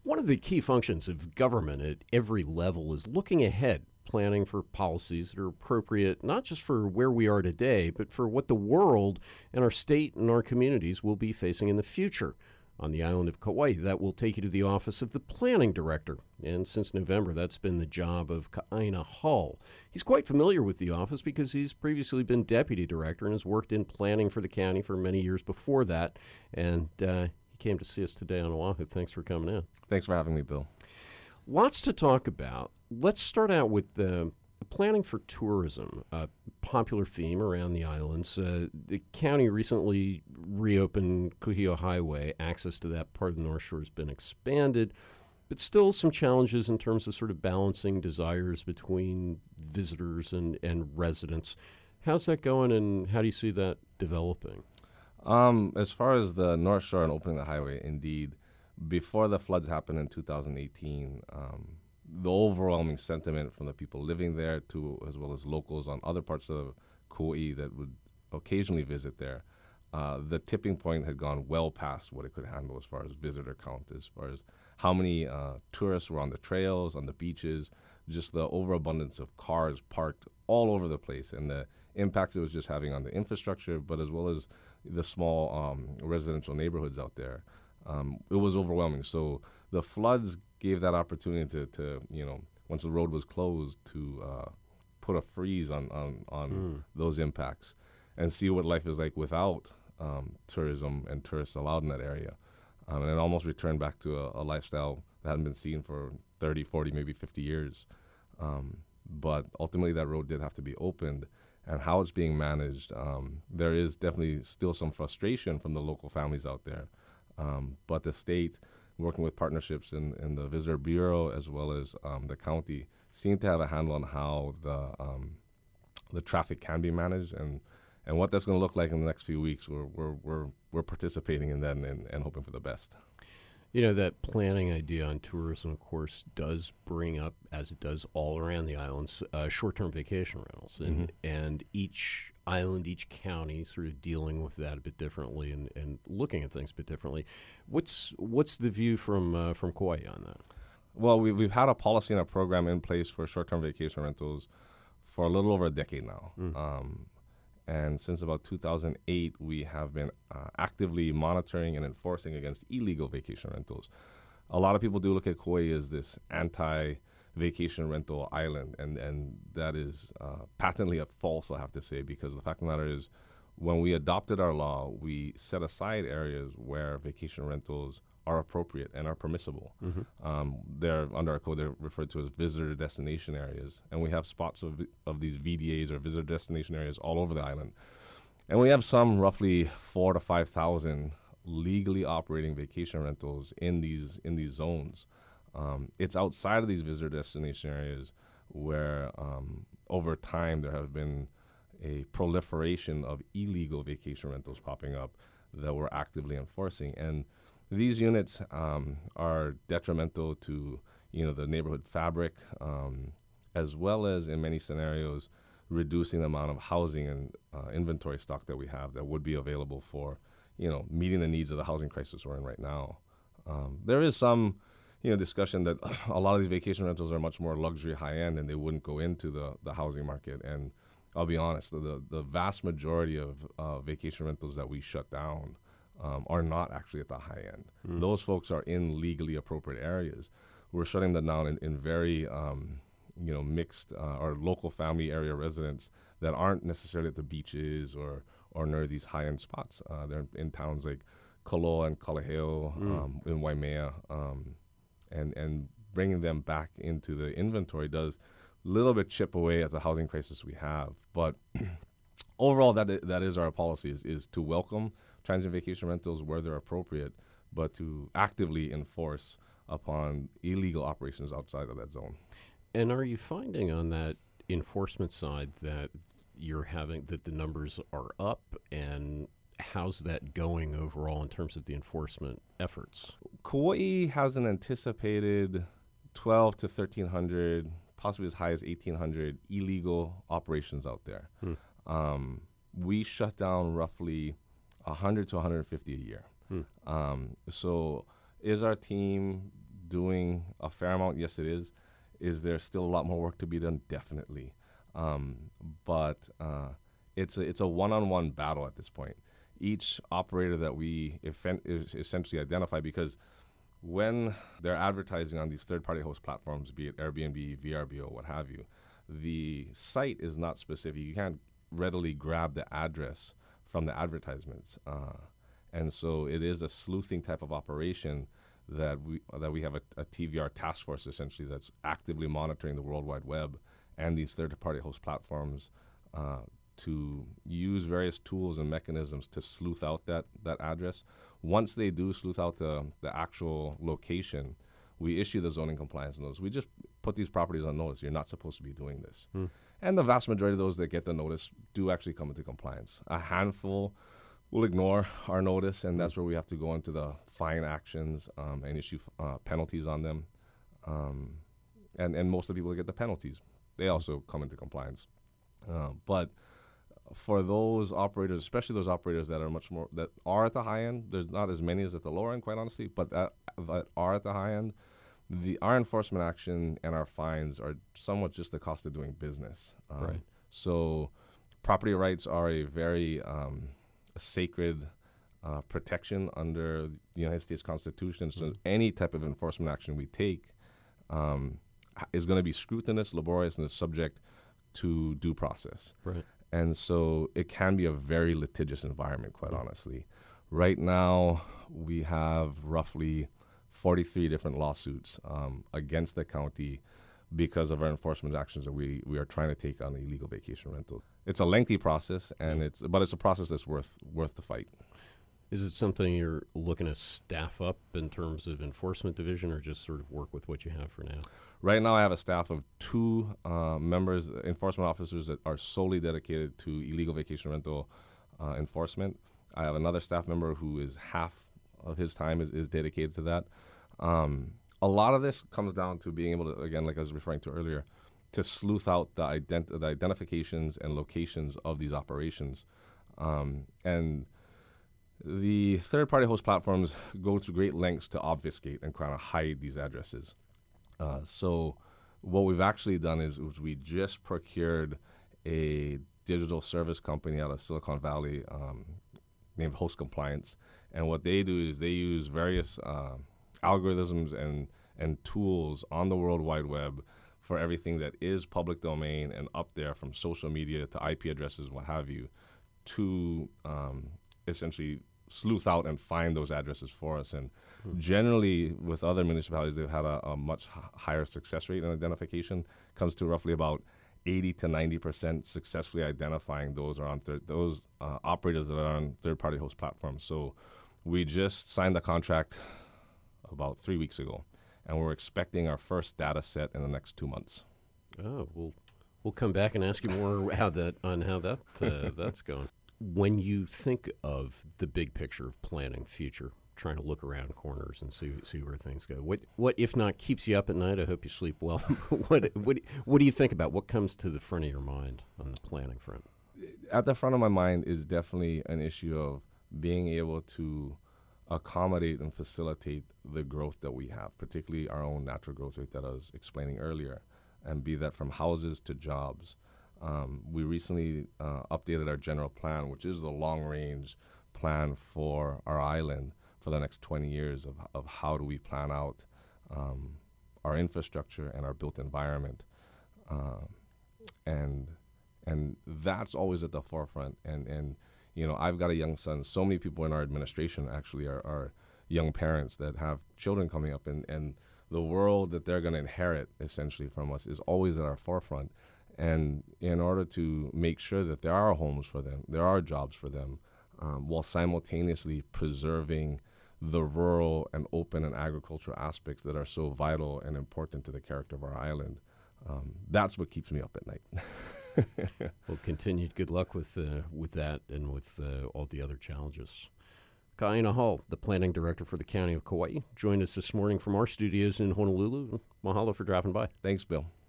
One of the key functions of government at every level is looking ahead, planning for policies that are appropriate not just for where we are today, but for what the world and our state and our communities will be facing in the future. On the island of Kauai, that will take you to the office of the planning director. And since November, that's been the job of Kaina Hull. He's quite familiar with the office because he's previously been deputy director and has worked in planning for the county for many years before that. And he came to see us today on Oahu. Thanks for coming in. Thanks for having me, Bill. Lots to talk about. Let's start out with planning for tourism, a popular theme around the islands. The county recently reopened Kuhio Highway. Access to that part of the North Shore has been expanded, but still some challenges in terms of sort of balancing desires between visitors and residents. How's that going, and how do you see that developing? As far as the North Shore and opening the highway, indeed, before the floods happened in 2018, the overwhelming sentiment from the people living there, as well as locals on other parts of Kauai that would occasionally visit there, the tipping point had gone well past what it could handle as far as visitor count, as far as how many tourists were on the trails, on the beaches, just the overabundance of cars parked all over the place, and the impact it was just having on the infrastructure, but as well as the small residential neighborhoods out there. It was overwhelming. So the floods gave that opportunity to once the road was closed, to put a freeze on those impacts and see what life is like without tourism and tourists allowed in that area. And it almost returned back to a lifestyle that hadn't been seen for 30, 40, maybe 50 years. But ultimately that road did have to be opened. And how it's being managed, there is definitely still some frustration from the local families out there. But the state, working with partnerships in the Visitor Bureau as well as the county, seem to have a handle on how the traffic can be managed and what that's going to look like in the next few weeks. We're participating in that and hoping for the best. You know, that planning idea on tourism, of course, does bring up, as it does all around the islands, short-term vacation rentals. And each island, each county sort of dealing with that a bit differently and looking at things a bit differently. What's the view from Kauai on that? Well, we've had a policy and a program in place for short-term vacation rentals for a little over a decade now. And since about 2008, we have been actively monitoring and enforcing against illegal vacation rentals. A lot of people do look at Kauai as this anti-vacation rental island, and that is patently false, I have to say, because the fact of the matter is, when we adopted our law, we set aside areas where vacation rentals are appropriate and are permissible. They're under our code, they're referred to as visitor destination areas, and we have spots of these VDAs or visitor destination areas all over the island. And we have some roughly 4,000 to 5,000 legally operating vacation rentals in these zones. It's outside of these visitor destination areas where over time there have been a proliferation of illegal vacation rentals popping up that we're actively enforcing. And these units are detrimental to the neighborhood fabric, as well as in many scenarios reducing the amount of housing and inventory stock that we have that would be available for meeting the needs of the housing crisis we're in right now. There is some discussion that a lot of these vacation rentals are much more luxury, high end, and they wouldn't go into the housing market. And I'll be honest, the vast majority of vacation rentals that we shut down are not actually at the high end. Those folks are in legally appropriate areas. We're shutting them down in very mixed or local family area residents that aren't necessarily at the beaches or near these high end spots. They're in towns like Koloa and Kalaheo, in Waimea, and bringing them back into the inventory does a little bit chip away at the housing crisis we have. But overall, that is our policy, is to welcome transient vacation rentals where they're appropriate, but to actively enforce upon illegal operations outside of that zone. And are you finding on that enforcement side that that the numbers are up, and how's that going overall in terms of the enforcement efforts? Kauai has an anticipated 1,200 to 1,300, possibly as high as 1,800 illegal operations out there. We shut down roughly 100 to 150 a year. So is our team doing a fair amount? Yes, it is. Is there still a lot more work to be done? Definitely. But it's a one-on-one battle at this point. Each operator that we essentially identify, because when they're advertising on these third-party host platforms, be it Airbnb, VRBO, what have you, the site is not specific. You can't readily grab the address from the advertisements. And so it is a sleuthing type of operation that we have a TVR task force, essentially, that's actively monitoring the World Wide Web and these third-party host platforms to use various tools and mechanisms to sleuth out that address. Once they do sleuth out the actual location, we issue the zoning compliance notice. We just put these properties on notice. You're not supposed to be doing this. And the vast majority of those that get the notice do actually come into compliance. A handful will ignore our notice, and that's where we have to go into the fine actions and issue penalties on them. And most of the people that get the penalties, they also come into compliance. But for those operators, especially those operators that are at the high end, there's not as many as at the lower end, quite honestly, but that are at the high end, our enforcement action and our fines are somewhat just the cost of doing business. Right. So property rights are a very sacred protection under the United States Constitution. So any type of enforcement action we take is going to be scrutinous, laborious, and is subject to due process. Right. And so it can be a very litigious environment, quite honestly. Right now, we have roughly 43 different lawsuits against the county because of our enforcement actions that we are trying to take on illegal vacation rental. It's a lengthy process, and it's a process that's worth the fight. Is it something you're looking to staff up in terms of enforcement division, or just sort of work with what you have for now? Right now, I have a staff of 2 members, enforcement officers that are solely dedicated to illegal vacation rental enforcement. I have another staff member who is half of his time is dedicated to that. A lot of this comes down to being able to, again, like I was referring to earlier, to sleuth out the identifications and locations of these operations. And the third-party host platforms go to great lengths to obfuscate and kind of hide these addresses. So what we've actually done is we just procured a digital service company out of Silicon Valley named Host Compliance. And what they do is they use various algorithms and tools on the World Wide Web for everything that is public domain and up there, from social media to IP addresses, what have you, to essentially sleuth out and find those addresses for us. And generally, with other municipalities, they've had a much higher success rate in identification. Comes to roughly about 80 to 90% successfully identifying those operators that are on third-party host platforms. So we just signed the contract about 3 weeks ago, and we're expecting our first data set in the next 2 months. Oh, we'll come back and ask you more how that's going. When you think of the big picture of planning future, trying to look around corners and see where things go, what if not keeps you up at night? I hope you sleep well. what do you think about? What comes to the front of your mind on the planning front? At the front of my mind is definitely an issue of being able to accommodate and facilitate the growth that we have, particularly our own natural growth rate that I was explaining earlier, and be that from houses to jobs. We recently updated our general plan, which is the long-range plan for our island for the next 20 years of how do we plan out our infrastructure and our built environment. And that's always at the forefront. And you know, I've got a young son. So many people in our administration actually are young parents that have children coming up, and the world that they're going to inherit essentially from us is always at our forefront. And in order to make sure that there are homes for them, there are jobs for them, while simultaneously preserving the rural and open and agricultural aspects that are so vital and important to the character of our island, that's what keeps me up at night. Well, continued good luck with that and with all the other challenges. Kaina Hall, the planning director for the County of Kauai, joined us this morning from our studios in Honolulu. Mahalo for dropping by. Thanks, Bill.